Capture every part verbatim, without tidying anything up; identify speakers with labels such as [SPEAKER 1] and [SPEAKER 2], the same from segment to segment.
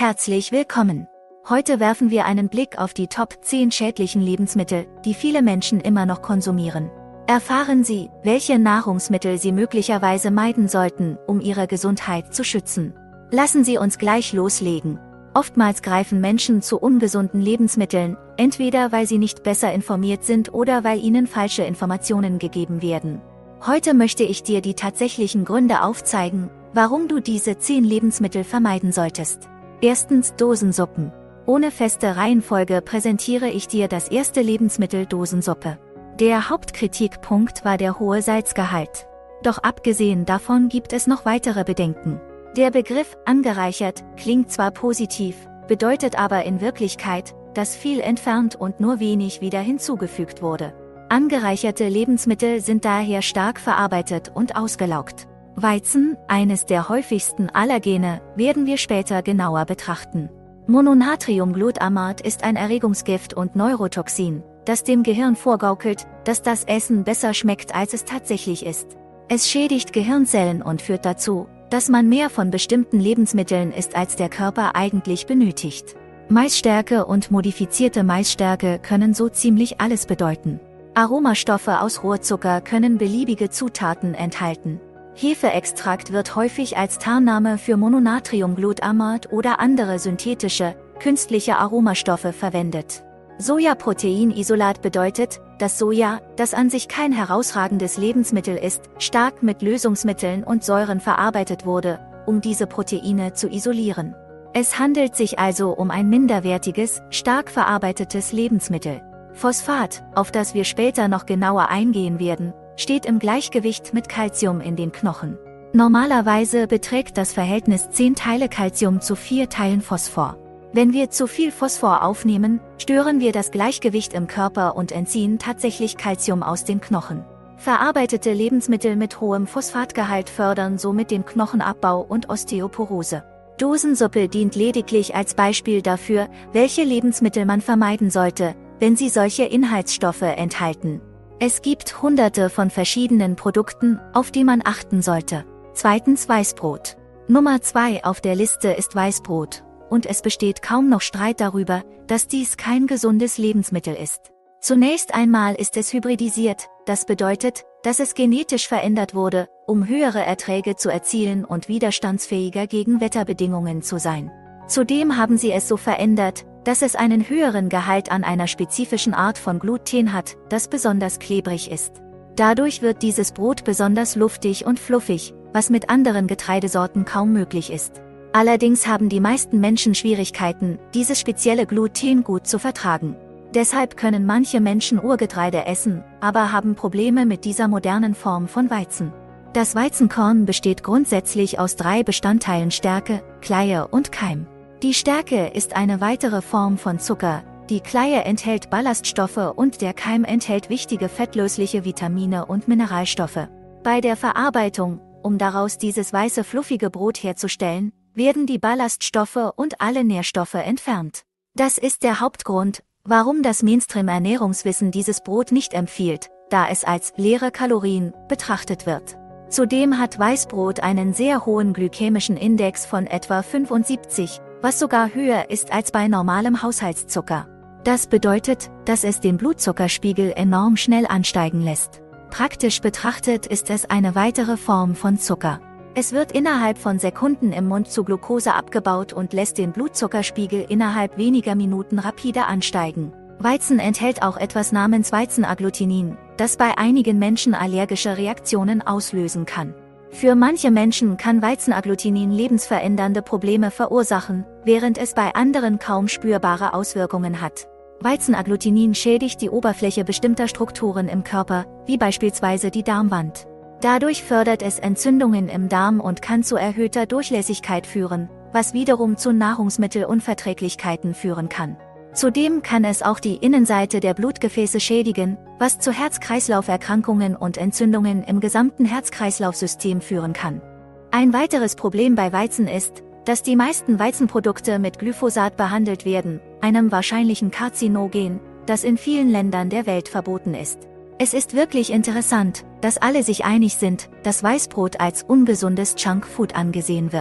[SPEAKER 1] Herzlich willkommen. Heute werfen wir einen Blick auf die Top zehn schädlichen Lebensmittel, die viele Menschen immer noch konsumieren. Erfahren Sie, welche Nahrungsmittel Sie möglicherweise meiden sollten, um Ihre Gesundheit zu schützen. Lassen Sie uns gleich loslegen. Oftmals greifen Menschen zu ungesunden Lebensmitteln, entweder weil sie nicht besser informiert sind oder weil ihnen falsche Informationen gegeben werden. Heute möchte ich dir die tatsächlichen Gründe aufzeigen, warum du diese zehn Lebensmittel vermeiden solltest. Erstens Dosensuppen. Ohne feste Reihenfolge präsentiere ich dir das erste Lebensmittel Dosensuppe. Der Hauptkritikpunkt war der hohe Salzgehalt. Doch abgesehen davon gibt es noch weitere Bedenken. Der Begriff angereichert klingt zwar positiv, bedeutet aber in Wirklichkeit, dass viel entfernt und nur wenig wieder hinzugefügt wurde. Angereicherte Lebensmittel sind daher stark verarbeitet und ausgelaugt. Weizen, eines der häufigsten Allergene, werden wir später genauer betrachten. Mononatriumglutamat ist ein Erregungsgift und Neurotoxin, das dem Gehirn vorgaukelt, dass das Essen besser schmeckt, als es tatsächlich ist. Es schädigt Gehirnzellen und führt dazu, dass man mehr von bestimmten Lebensmitteln isst, als der Körper eigentlich benötigt. Maisstärke und modifizierte Maisstärke können so ziemlich alles bedeuten. Aromastoffe aus Rohrzucker können beliebige Zutaten enthalten. Hefeextrakt wird häufig als Tarnname für Mononatriumglutamat oder andere synthetische, künstliche Aromastoffe verwendet. Sojaproteinisolat bedeutet, dass Soja, das an sich kein herausragendes Lebensmittel ist, stark mit Lösungsmitteln und Säuren verarbeitet wurde, um diese Proteine zu isolieren. Es handelt sich also um ein minderwertiges, stark verarbeitetes Lebensmittel. Phosphat, auf das wir später noch genauer eingehen werden, steht im Gleichgewicht mit Calcium in den Knochen. Normalerweise beträgt das Verhältnis zehn Teile Calcium zu vier Teilen Phosphor. Wenn wir zu viel Phosphor aufnehmen, stören wir das Gleichgewicht im Körper und entziehen tatsächlich Calcium aus den Knochen. Verarbeitete Lebensmittel mit hohem Phosphatgehalt fördern somit den Knochenabbau und Osteoporose. Dosensuppe dient lediglich als Beispiel dafür, welche Lebensmittel man vermeiden sollte, wenn sie solche Inhaltsstoffe enthalten. Es gibt hunderte von verschiedenen Produkten, auf die man achten sollte. Zweitens Weißbrot. Nummer zwei auf der Liste ist Weißbrot. Und es besteht kaum noch Streit darüber, dass dies kein gesundes Lebensmittel ist. Zunächst einmal ist es hybridisiert, das bedeutet, dass es genetisch verändert wurde, um höhere Erträge zu erzielen und widerstandsfähiger gegen Wetterbedingungen zu sein. Zudem haben sie es so verändert, dass es einen höheren Gehalt an einer spezifischen Art von Gluten hat, das besonders klebrig ist. Dadurch wird dieses Brot besonders luftig und fluffig, was mit anderen Getreidesorten kaum möglich ist. Allerdings haben die meisten Menschen Schwierigkeiten, dieses spezielle Gluten gut zu vertragen. Deshalb können manche Menschen Urgetreide essen, aber haben Probleme mit dieser modernen Form von Weizen. Das Weizenkorn besteht grundsätzlich aus drei Bestandteilen: Stärke, Kleie und Keim. Die Stärke ist eine weitere Form von Zucker, die Kleie enthält Ballaststoffe und der Keim enthält wichtige fettlösliche Vitamine und Mineralstoffe. Bei der Verarbeitung, um daraus dieses weiße fluffige Brot herzustellen, werden die Ballaststoffe und alle Nährstoffe entfernt. Das ist der Hauptgrund, warum das Mainstream-Ernährungswissen dieses Brot nicht empfiehlt, da es als leere Kalorien betrachtet wird. Zudem hat Weißbrot einen sehr hohen glykämischen Index von etwa fünfundsiebzig, was sogar höher ist als bei normalem Haushaltszucker. Das bedeutet, dass es den Blutzuckerspiegel enorm schnell ansteigen lässt. Praktisch betrachtet ist es eine weitere Form von Zucker. Es wird innerhalb von Sekunden im Mund zu Glucose abgebaut und lässt den Blutzuckerspiegel innerhalb weniger Minuten rapide ansteigen. Weizen enthält auch etwas namens Weizenagglutenin, das bei einigen Menschen allergische Reaktionen auslösen kann. Für manche Menschen kann Weizenagglutenin lebensverändernde Probleme verursachen, während es bei anderen kaum spürbare Auswirkungen hat. Weizenagglutenin schädigt die Oberfläche bestimmter Strukturen im Körper, wie beispielsweise die Darmwand. Dadurch fördert es Entzündungen im Darm und kann zu erhöhter Durchlässigkeit führen, was wiederum zu Nahrungsmittelunverträglichkeiten führen kann. Zudem kann es auch die Innenseite der Blutgefäße schädigen, was zu Herz-Kreislauf-Erkrankungen und Entzündungen im gesamten Herz-Kreislauf-System führen kann. Ein weiteres Problem bei Weizen ist, dass die meisten Weizenprodukte mit Glyphosat behandelt werden, einem wahrscheinlichen Karzinogen, das in vielen Ländern der Welt verboten ist. Es ist wirklich interessant, dass alle sich einig sind, dass Weißbrot als ungesundes Junkfood angesehen wird.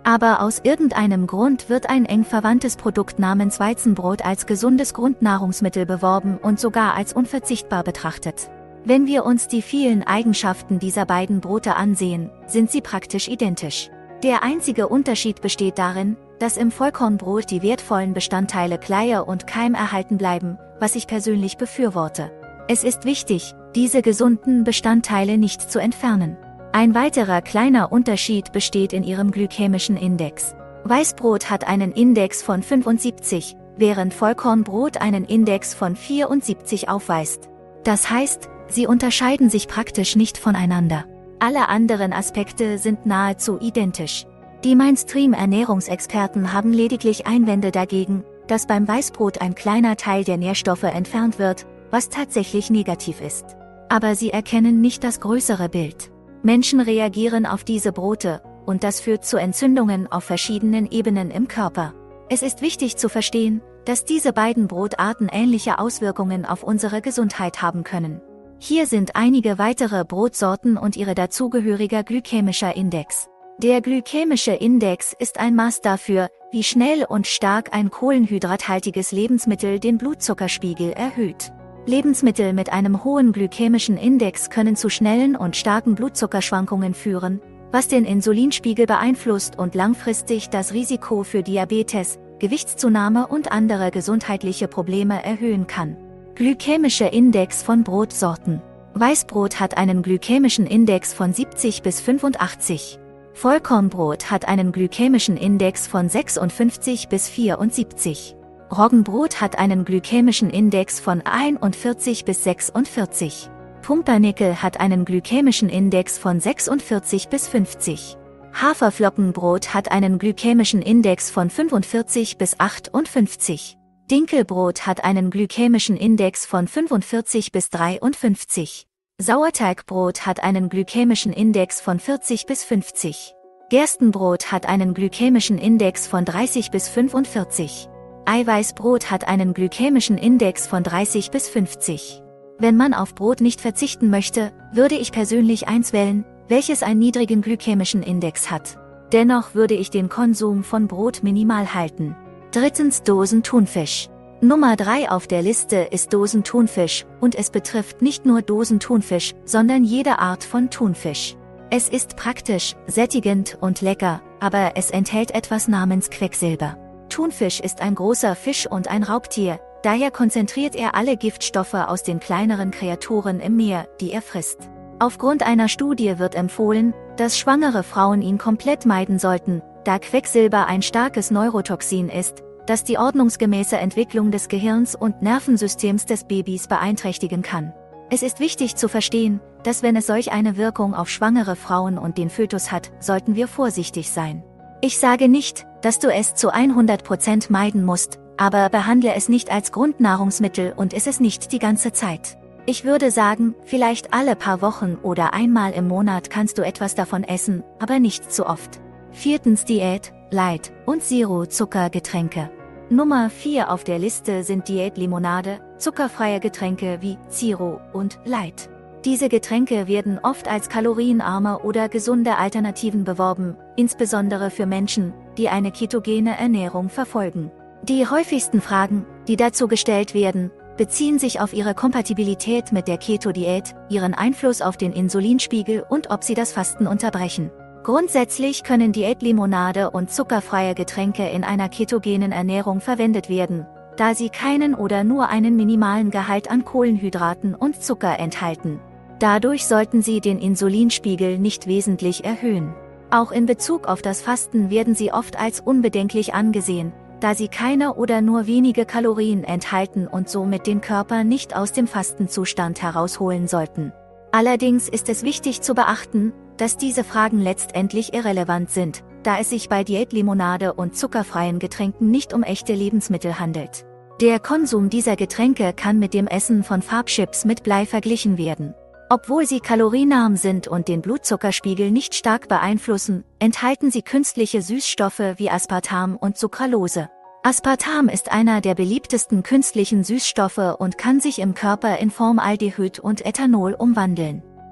[SPEAKER 1] Aber aus irgendeinem Grund wird ein eng verwandtes Produkt namens Weizenbrot als gesundes Grundnahrungsmittel beworben und sogar als unverzichtbar betrachtet. Wenn wir uns die vielen Eigenschaften dieser beiden Brote ansehen, sind sie praktisch identisch. Der einzige Unterschied besteht darin, dass im Vollkornbrot die wertvollen Bestandteile Kleier und Keim erhalten bleiben, was ich persönlich befürworte. Es ist wichtig, diese gesunden Bestandteile nicht zu entfernen. Ein weiterer kleiner Unterschied besteht in ihrem glykämischen Index. Weißbrot hat einen Index von fünfundsiebzig, während Vollkornbrot einen Index von vierundsiebzig aufweist. Das heißt, sie unterscheiden sich praktisch nicht voneinander. Alle anderen Aspekte sind nahezu identisch. Die Mainstream-Ernährungsexperten haben lediglich Einwände dagegen, dass beim Weißbrot ein kleiner Teil der Nährstoffe entfernt wird, was tatsächlich negativ ist. Aber sie erkennen nicht das größere Bild. Menschen reagieren auf diese Brote, und das führt zu Entzündungen auf verschiedenen Ebenen im Körper. Es ist wichtig zu verstehen, dass diese beiden Brotarten ähnliche Auswirkungen auf unsere Gesundheit haben können. Hier sind einige weitere Brotsorten und ihre dazugehöriger glykämischer Index. Der glykämische Index ist ein Maß dafür, wie schnell und stark ein kohlenhydrathaltiges Lebensmittel den Blutzuckerspiegel erhöht. Lebensmittel mit einem hohen glykämischen Index können zu schnellen und starken Blutzuckerschwankungen führen, was den Insulinspiegel beeinflusst und langfristig das Risiko für Diabetes, Gewichtszunahme und andere gesundheitliche Probleme erhöhen kann. Glykämischer Index von Brotsorten. Weißbrot hat einen glykämischen Index von siebzig bis fünfundachtzig. Vollkornbrot hat einen glykämischen Index von sechsundfünfzig bis vierundsiebzig. Roggenbrot hat einen glykämischen Index von einundvierzig bis sechsundvierzig. Pumpernickel hat einen glykämischen Index von sechsundvierzig bis fünfzig. Haferflockenbrot hat einen glykämischen Index von fünfundvierzig bis achtundfünfzig. Dinkelbrot hat einen glykämischen Index von fünfundvierzig bis dreiundfünfzig. Sauerteigbrot hat einen glykämischen Index von vierzig bis fünfzig. Gerstenbrot hat einen glykämischen Index von dreißig bis fünfundvierzig. Eiweißbrot hat einen glykämischen Index von dreißig bis fünfzig. Wenn man auf Brot nicht verzichten möchte, würde ich persönlich eins wählen, welches einen niedrigen glykämischen Index hat. Dennoch würde ich den Konsum von Brot minimal halten. Drittens Dosenthunfisch. Nummer drei auf der Liste ist Dosenthunfisch, und es betrifft nicht nur Dosenthunfisch, sondern jede Art von Thunfisch. Es ist praktisch, sättigend und lecker, aber es enthält etwas namens Quecksilber. Thunfisch ist ein großer Fisch und ein Raubtier, daher konzentriert er alle Giftstoffe aus den kleineren Kreaturen im Meer, die er frisst. Aufgrund einer Studie wird empfohlen, dass schwangere Frauen ihn komplett meiden sollten, da Quecksilber ein starkes Neurotoxin ist, das die ordnungsgemäße Entwicklung des Gehirns und Nervensystems des Babys beeinträchtigen kann. Es ist wichtig zu verstehen, dass wenn es solch eine Wirkung auf schwangere Frauen und den Fötus hat, sollten wir vorsichtig sein. Ich sage nicht, dass du es zu hundert Prozent meiden musst, aber behandle es nicht als Grundnahrungsmittel und iss es nicht die ganze Zeit. Ich würde sagen, vielleicht alle paar Wochen oder einmal im Monat kannst du etwas davon essen, aber nicht zu oft. Viertens Diät, Light und Zero-Zucker-Getränke. Nummer vier auf der Liste sind Diätlimonade, zuckerfreie Getränke wie Zero und Light. Diese Getränke werden oft als kalorienarme oder gesunde Alternativen beworben, insbesondere für Menschen, die eine ketogene Ernährung verfolgen. Die häufigsten Fragen, die dazu gestellt werden, beziehen sich auf ihre Kompatibilität mit der Keto-Diät, ihren Einfluss auf den Insulinspiegel und ob sie das Fasten unterbrechen. Grundsätzlich können Diätlimonade und zuckerfreie Getränke in einer ketogenen Ernährung verwendet werden, da sie keinen oder nur einen minimalen Gehalt an Kohlenhydraten und Zucker enthalten. Dadurch sollten sie den Insulinspiegel nicht wesentlich erhöhen. Auch in Bezug auf das Fasten werden sie oft als unbedenklich angesehen, da sie keine oder nur wenige Kalorien enthalten und somit den Körper nicht aus dem Fastenzustand herausholen sollten. Allerdings ist es wichtig zu beachten, dass diese Fragen letztendlich irrelevant sind, da es sich bei Diätlimonade und zuckerfreien Getränken nicht um echte Lebensmittel handelt. Der Konsum dieser Getränke kann mit dem Essen von Farbchips mit Blei verglichen werden. Obwohl sie kalorienarm sind und den Blutzuckerspiegel nicht stark beeinflussen, enthalten sie künstliche Süßstoffe wie Aspartam und Sucralose. Aspartam ist einer der beliebtesten künstlichen Süßstoffe und kann sich im Körper in Formaldehyd und Ethanol umwandeln.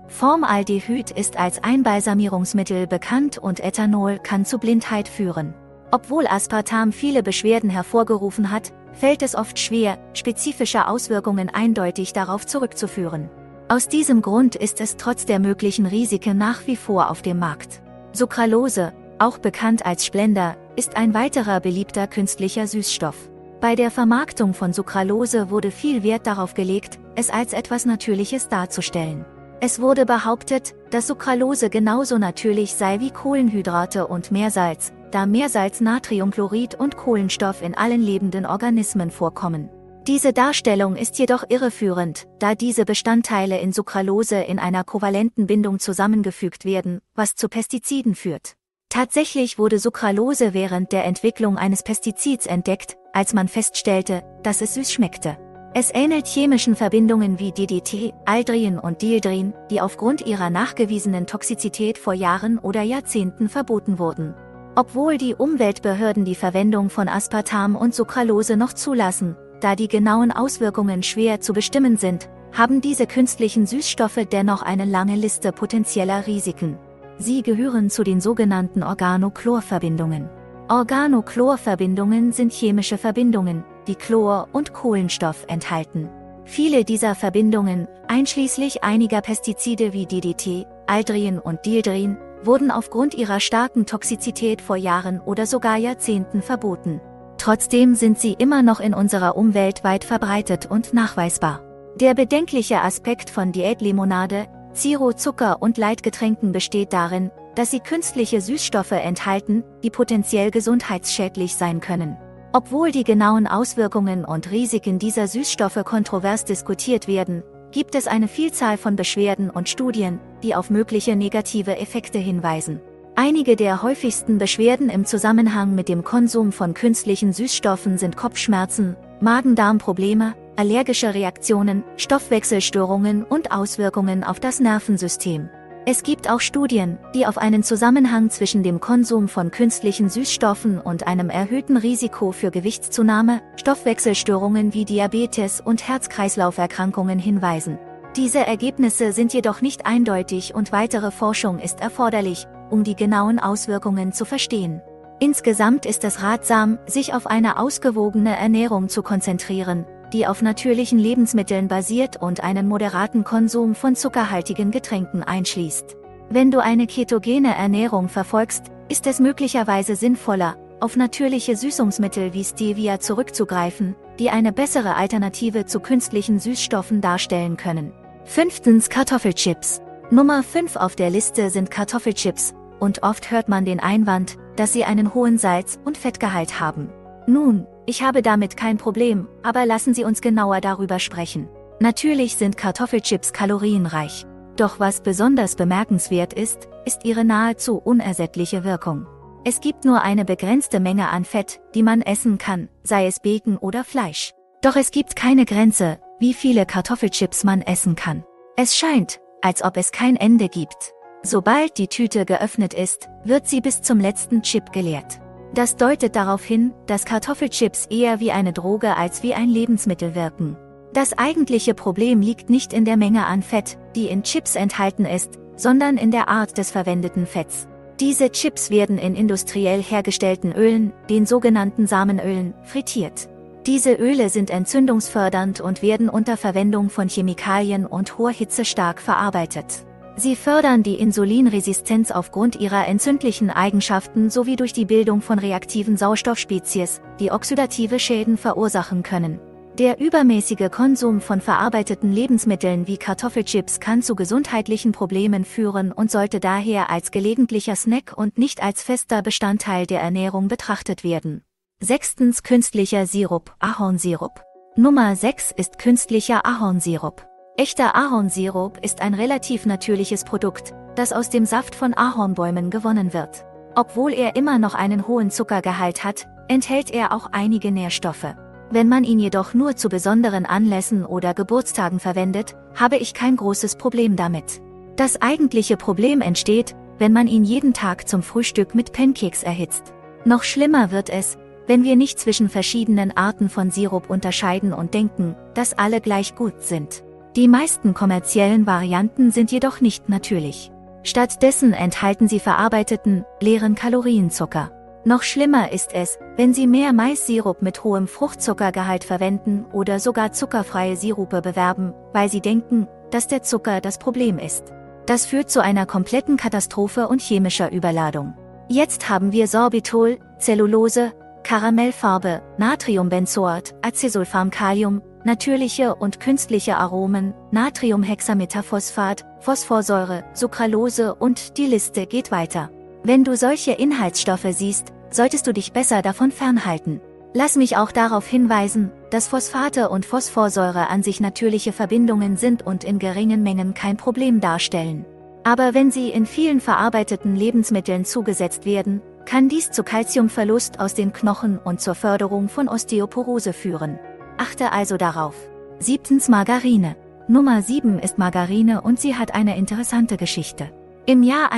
[SPEAKER 1] Formaldehyd ist als Einbalsamierungsmittel bekannt und Ethanol kann zu Blindheit führen. Obwohl Aspartam viele Beschwerden hervorgerufen hat, fällt es oft schwer, spezifische Auswirkungen eindeutig darauf zurückzuführen. Aus diesem Grund ist es trotz der möglichen Risiken nach wie vor auf dem Markt. Sucralose, auch bekannt als Splenda, ist ein weiterer beliebter künstlicher Süßstoff. Bei der Vermarktung von Sucralose wurde viel Wert darauf gelegt, es als etwas Natürliches darzustellen. Es wurde behauptet, dass Sucralose genauso natürlich sei wie Kohlenhydrate und Meersalz, da Meersalz, Natriumchlorid und Kohlenstoff in allen lebenden Organismen vorkommen. Diese Darstellung ist jedoch irreführend, da diese Bestandteile in Sucralose in einer kovalenten Bindung zusammengefügt werden, was zu Pestiziden führt. Tatsächlich wurde Sucralose während der Entwicklung eines Pestizids entdeckt, als man feststellte, dass es süß schmeckte. Es ähnelt chemischen Verbindungen wie D D T, Aldrin und Dieldrin, die aufgrund ihrer nachgewiesenen Toxizität vor Jahren oder Jahrzehnten verboten wurden. Obwohl die Umweltbehörden die Verwendung von Aspartam und Sucralose noch zulassen, da die genauen Auswirkungen schwer zu bestimmen sind, haben diese künstlichen Süßstoffe dennoch eine lange Liste potenzieller Risiken. Sie gehören zu den sogenannten Organochlorverbindungen. Organochlorverbindungen sind chemische Verbindungen, die Chlor und Kohlenstoff enthalten. Viele dieser Verbindungen, einschließlich einiger Pestizide wie D D T, Aldrin und Dieldrin, wurden aufgrund ihrer starken Toxizität vor Jahren oder sogar Jahrzehnten verboten. Trotzdem sind sie immer noch in unserer Umwelt weit verbreitet und nachweisbar. Der bedenkliche Aspekt von Diätlimonade, Zero Zucker und Leitgetränken besteht darin, dass sie künstliche Süßstoffe enthalten, die potenziell gesundheitsschädlich sein können. Obwohl die genauen Auswirkungen und Risiken dieser Süßstoffe kontrovers diskutiert werden, gibt es eine Vielzahl von Beschwerden und Studien, die auf mögliche negative Effekte hinweisen. Einige der häufigsten Beschwerden im Zusammenhang mit dem Konsum von künstlichen Süßstoffen sind Kopfschmerzen, Magen-Darm-Probleme, allergische Reaktionen, Stoffwechselstörungen und Auswirkungen auf das Nervensystem. Es gibt auch Studien, die auf einen Zusammenhang zwischen dem Konsum von künstlichen Süßstoffen und einem erhöhten Risiko für Gewichtszunahme, Stoffwechselstörungen wie Diabetes und Herz-Kreislauf-Erkrankungen hinweisen. Diese Ergebnisse sind jedoch nicht eindeutig und weitere Forschung ist erforderlich, um die genauen Auswirkungen zu verstehen. Insgesamt ist es ratsam, sich auf eine ausgewogene Ernährung zu konzentrieren, die auf natürlichen Lebensmitteln basiert und einen moderaten Konsum von zuckerhaltigen Getränken einschließt. Wenn du eine ketogene Ernährung verfolgst, ist es möglicherweise sinnvoller, auf natürliche Süßungsmittel wie Stevia zurückzugreifen, die eine bessere Alternative zu künstlichen Süßstoffen darstellen können. Fünftens Kartoffelchips. Nummer fünf auf der Liste sind Kartoffelchips, und oft hört man den Einwand, dass sie einen hohen Salz- und Fettgehalt haben. Nun, ich habe damit kein Problem, aber lassen Sie uns genauer darüber sprechen. Natürlich sind Kartoffelchips kalorienreich. Doch was besonders bemerkenswert ist, ist ihre nahezu unersättliche Wirkung. Es gibt nur eine begrenzte Menge an Fett, die man essen kann, sei es Bacon oder Fleisch. Doch es gibt keine Grenze, wie viele Kartoffelchips man essen kann. Es scheint, als ob es kein Ende gibt. Sobald die Tüte geöffnet ist, wird sie bis zum letzten Chip geleert. Das deutet darauf hin, dass Kartoffelchips eher wie eine Droge als wie ein Lebensmittel wirken. Das eigentliche Problem liegt nicht in der Menge an Fett, die in Chips enthalten ist, sondern in der Art des verwendeten Fetts. Diese Chips werden in industriell hergestellten Ölen, den sogenannten Samenölen, frittiert. Diese Öle sind entzündungsfördernd und werden unter Verwendung von Chemikalien und hoher Hitze stark verarbeitet. Sie fördern die Insulinresistenz aufgrund ihrer entzündlichen Eigenschaften sowie durch die Bildung von reaktiven Sauerstoffspezies, die oxidative Schäden verursachen können. Der übermäßige Konsum von verarbeiteten Lebensmitteln wie Kartoffelchips kann zu gesundheitlichen Problemen führen und sollte daher als gelegentlicher Snack und nicht als fester Bestandteil der Ernährung betrachtet werden. Sechstens künstlicher Sirup, Ahornsirup. Nummer sechs ist künstlicher Ahornsirup. Echter Ahornsirup ist ein relativ natürliches Produkt, das aus dem Saft von Ahornbäumen gewonnen wird. Obwohl er immer noch einen hohen Zuckergehalt hat, enthält er auch einige Nährstoffe. Wenn man ihn jedoch nur zu besonderen Anlässen oder Geburtstagen verwendet, habe ich kein großes Problem damit. Das eigentliche Problem entsteht, wenn man ihn jeden Tag zum Frühstück mit Pancakes erhitzt. Noch schlimmer wird es, wenn wir nicht zwischen verschiedenen Arten von Sirup unterscheiden und denken, dass alle gleich gut sind. Die meisten kommerziellen Varianten sind jedoch nicht natürlich. Stattdessen enthalten sie verarbeiteten, leeren Kalorienzucker. Noch schlimmer ist es, wenn Sie mehr Maissirup mit hohem Fruchtzuckergehalt verwenden oder sogar zuckerfreie Sirupe bewerben, weil Sie denken, dass der Zucker das Problem ist. Das führt zu einer kompletten Katastrophe und chemischer Überladung. Jetzt haben wir Sorbitol, Zellulose, Karamellfarbe, Natriumbenzoat, Acesulfam-Kalium, natürliche und künstliche Aromen, Natriumhexametaphosphat, Phosphorsäure, Sucralose und die Liste geht weiter. Wenn du solche Inhaltsstoffe siehst, solltest du dich besser davon fernhalten. Lass mich auch darauf hinweisen, dass Phosphate und Phosphorsäure an sich natürliche Verbindungen sind und in geringen Mengen kein Problem darstellen. Aber wenn sie in vielen verarbeiteten Lebensmitteln zugesetzt werden, kann dies zu Calciumverlust aus den Knochen und zur Förderung von Osteoporose führen. Achte also darauf. Siebtens Margarine. Nummer sieben ist Margarine und sie hat eine interessante Geschichte. Im Jahr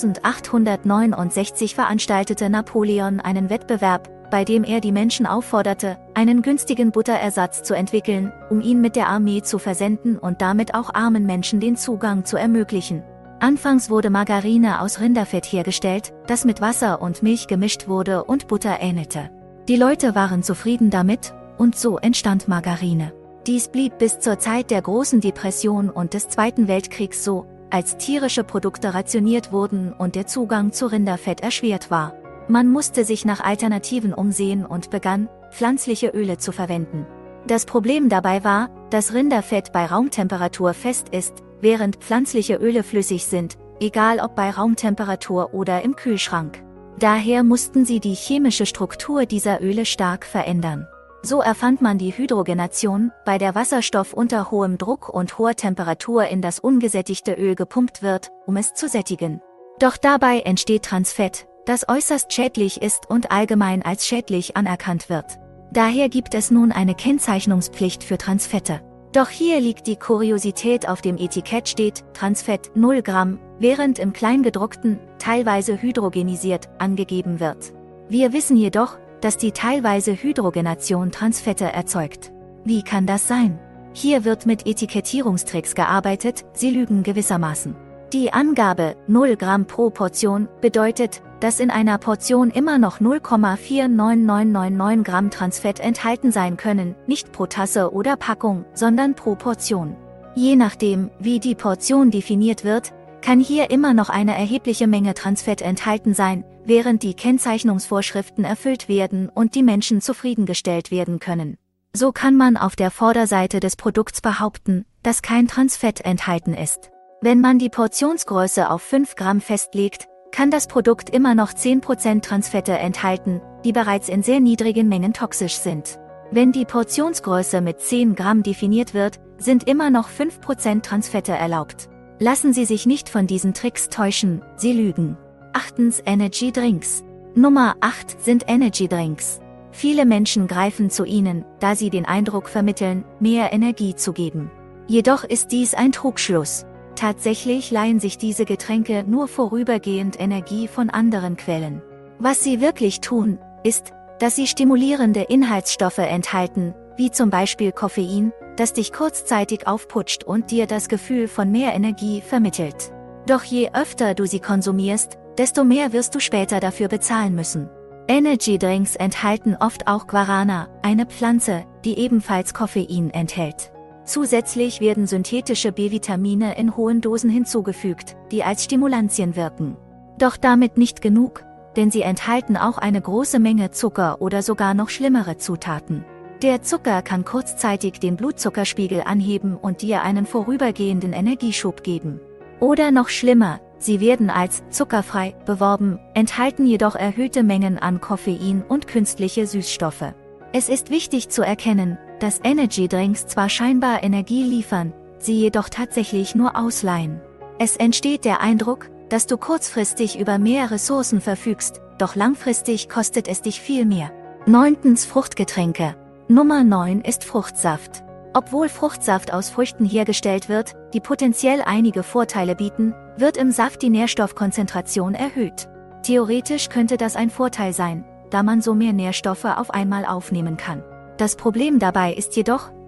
[SPEAKER 1] eintausendachthundertneunundsechzig veranstaltete Napoleon einen Wettbewerb, bei dem er die Menschen aufforderte, einen günstigen Butterersatz zu entwickeln, um ihn mit der Armee zu versenden und damit auch armen Menschen den Zugang zu ermöglichen. Anfangs wurde Margarine aus Rinderfett hergestellt, das mit Wasser und Milch gemischt wurde und Butter ähnelte. Die Leute waren zufrieden damit, und so entstand Margarine. Dies blieb bis zur Zeit der Großen Depression und des Zweiten Weltkriegs so, als tierische Produkte rationiert wurden und der Zugang zu Rinderfett erschwert war. Man musste sich nach Alternativen umsehen und begann, pflanzliche Öle zu verwenden. Das Problem dabei war, dass Rinderfett bei Raumtemperatur fest ist, während pflanzliche Öle flüssig sind, egal ob bei Raumtemperatur oder im Kühlschrank. Daher mussten sie die chemische Struktur dieser Öle stark verändern. So erfand man die Hydrogenation, bei der Wasserstoff unter hohem Druck und hoher Temperatur in das ungesättigte Öl gepumpt wird, um es zu sättigen. Doch dabei entsteht Transfett, das äußerst schädlich ist und allgemein als schädlich anerkannt wird. Daher gibt es nun eine Kennzeichnungspflicht für Transfette. Doch hier liegt die Kuriosität: auf dem Etikett steht Transfett null Gramm, während im Kleingedruckten, teilweise hydrogenisiert, angegeben wird. Wir wissen jedoch, dass die teilweise Hydrogenation Transfette erzeugt. Wie kann das sein? Hier wird mit Etikettierungstricks gearbeitet, sie lügen gewissermaßen. Die Angabe null Gramm pro Portion bedeutet, dass in einer Portion immer noch null Komma vier neun neun neun neun Gramm Transfett enthalten sein können, nicht pro Tasse oder Packung, sondern pro Portion. Je nachdem, wie die Portion definiert wird, kann hier immer noch eine erhebliche Menge Transfett enthalten sein, während die Kennzeichnungsvorschriften erfüllt werden und die Menschen zufriedengestellt werden können. So kann man auf der Vorderseite des Produkts behaupten, dass kein Transfett enthalten ist. Wenn man die Portionsgröße auf fünf Gramm festlegt, kann das Produkt immer noch zehn Prozent Transfette enthalten, die bereits in sehr niedrigen Mengen toxisch sind. Wenn die Portionsgröße mit zehn Gramm definiert wird, sind immer noch fünf Prozent Transfette erlaubt. Lassen Sie sich nicht von diesen Tricks täuschen, sie lügen. Achtens Energy Drinks. Nummer acht sind Energy Drinks. Viele Menschen greifen zu ihnen, da sie den Eindruck vermitteln, mehr Energie zu geben. Jedoch ist dies ein Trugschluss. Tatsächlich leihen sich diese Getränke nur vorübergehend Energie von anderen Quellen. Was sie wirklich tun, ist, dass sie stimulierende Inhaltsstoffe enthalten, wie zum Beispiel Koffein, das dich kurzzeitig aufputscht und dir das Gefühl von mehr Energie vermittelt. Doch je öfter du sie konsumierst, desto mehr wirst du später dafür bezahlen müssen. Energy Drinks enthalten oft auch Guarana, eine Pflanze, die ebenfalls Koffein enthält. Zusätzlich werden synthetische B-Vitamine in hohen Dosen hinzugefügt, die als Stimulantien wirken. Doch damit nicht genug, denn sie enthalten auch eine große Menge Zucker oder sogar noch schlimmere Zutaten. Der Zucker kann kurzzeitig den Blutzuckerspiegel anheben und dir einen vorübergehenden Energieschub geben. Oder noch schlimmer, sie werden als zuckerfrei beworben, enthalten jedoch erhöhte Mengen an Koffein und künstliche Süßstoffe. Es ist wichtig zu erkennen, dass Energy Drinks zwar scheinbar Energie liefern, sie jedoch tatsächlich nur ausleihen. Es entsteht der Eindruck, dass du kurzfristig über mehr Ressourcen verfügst, doch langfristig kostet es dich viel mehr. Neuntens Fruchtgetränke. Nummer neun ist Fruchtsaft. Obwohl Fruchtsaft aus Früchten hergestellt wird, die potenziell einige Vorteile bieten, wird im Saft die Nährstoffkonzentration erhöht. Theoretisch könnte das ein Vorteil sein, da man so mehr Nährstoffe auf einmal aufnehmen kann. Das Problem dabei ist jedoch,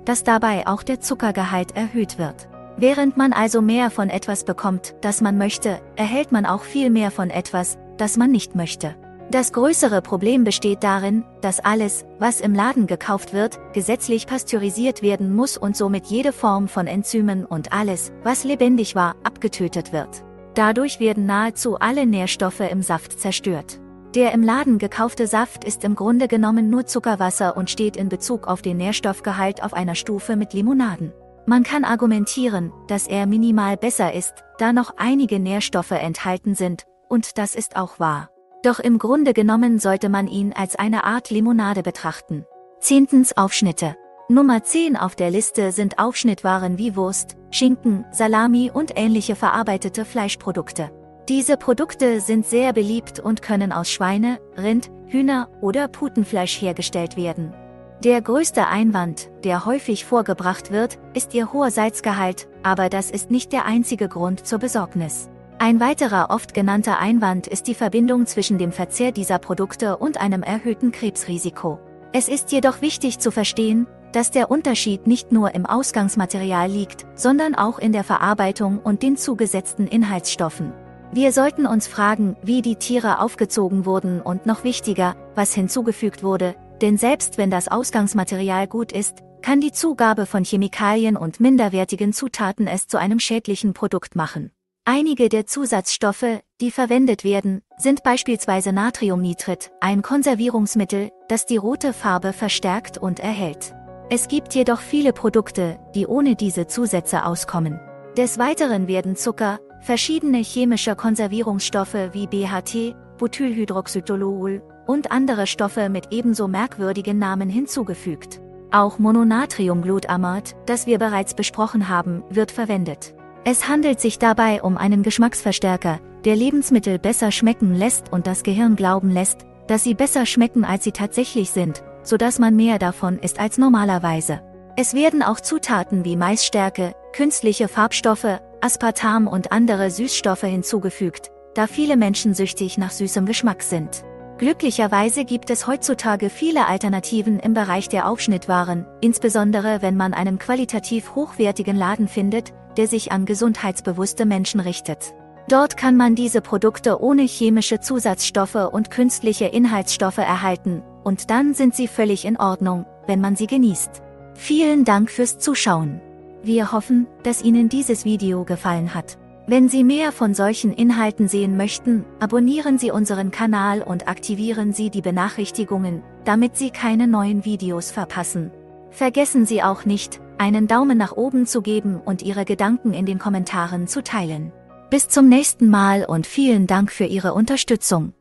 [SPEAKER 1] dass dabei auch der Zuckergehalt erhöht wird. Während man also mehr von etwas bekommt, das man möchte, erhält man auch viel mehr von etwas, das man nicht möchte. Das größere Problem besteht darin, dass alles, was im Laden gekauft wird, gesetzlich pasteurisiert werden muss und somit jede Form von Enzymen und alles, was lebendig war, abgetötet wird. Dadurch werden nahezu alle Nährstoffe im Saft zerstört. Der im Laden gekaufte Saft ist im Grunde genommen nur Zuckerwasser und steht in Bezug auf den Nährstoffgehalt auf einer Stufe mit Limonaden. Man kann argumentieren, dass er minimal besser ist, da noch einige Nährstoffe enthalten sind, und das ist auch wahr. Doch im Grunde genommen sollte man ihn als eine Art Limonade betrachten. Zehntens Aufschnitte. Nummer zehn auf der Liste sind Aufschnittwaren wie Wurst, Schinken, Salami und ähnliche verarbeitete Fleischprodukte. Diese Produkte sind sehr beliebt und können aus Schweine, Rind, Hühner oder Putenfleisch hergestellt werden. Der größte Einwand, der häufig vorgebracht wird, ist ihr hoher Salzgehalt, aber das ist nicht der einzige Grund zur Besorgnis. Ein weiterer oft genannter Einwand ist die Verbindung zwischen dem Verzehr dieser Produkte und einem erhöhten Krebsrisiko. Es ist jedoch wichtig zu verstehen, dass der Unterschied nicht nur im Ausgangsmaterial liegt, sondern auch in der Verarbeitung und den zugesetzten Inhaltsstoffen. Wir sollten uns fragen, wie die Tiere aufgezogen wurden und noch wichtiger, was hinzugefügt wurde, denn selbst wenn das Ausgangsmaterial gut ist, kann die Zugabe von Chemikalien und minderwertigen Zutaten es zu einem schädlichen Produkt machen. Einige der Zusatzstoffe, die verwendet werden, sind beispielsweise Natriumnitrit, ein Konservierungsmittel, das die rote Farbe verstärkt und erhält. Es gibt jedoch viele Produkte, die ohne diese Zusätze auskommen. Des Weiteren werden Zucker, verschiedene chemische Konservierungsstoffe wie B H T, Butylhydroxytoluol und andere Stoffe mit ebenso merkwürdigen Namen hinzugefügt. Auch Mononatriumglutamat, das wir bereits besprochen haben, wird verwendet. Es handelt sich dabei um einen Geschmacksverstärker, der Lebensmittel besser schmecken lässt und das Gehirn glauben lässt, dass sie besser schmecken als sie tatsächlich sind, sodass man mehr davon isst als normalerweise. Es werden auch Zutaten wie Maisstärke, künstliche Farbstoffe, Aspartam und andere Süßstoffe hinzugefügt, da viele Menschen süchtig nach süßem Geschmack sind. Glücklicherweise gibt es heutzutage viele Alternativen im Bereich der Aufschnittwaren, insbesondere wenn man einen qualitativ hochwertigen Laden findet, der sich an gesundheitsbewusste Menschen richtet. Dort kann man diese Produkte ohne chemische Zusatzstoffe und künstliche Inhaltsstoffe erhalten, und dann sind sie völlig in Ordnung, wenn man sie genießt. Vielen Dank fürs Zuschauen. Wir hoffen, dass Ihnen dieses Video gefallen hat. Wenn Sie mehr von solchen Inhalten sehen möchten, abonnieren Sie unseren Kanal und aktivieren Sie die Benachrichtigungen, damit Sie keine neuen Videos verpassen. Vergessen Sie auch nicht, einen Daumen nach oben zu geben und Ihre Gedanken in den Kommentaren zu teilen. Bis zum nächsten Mal und vielen Dank für Ihre Unterstützung.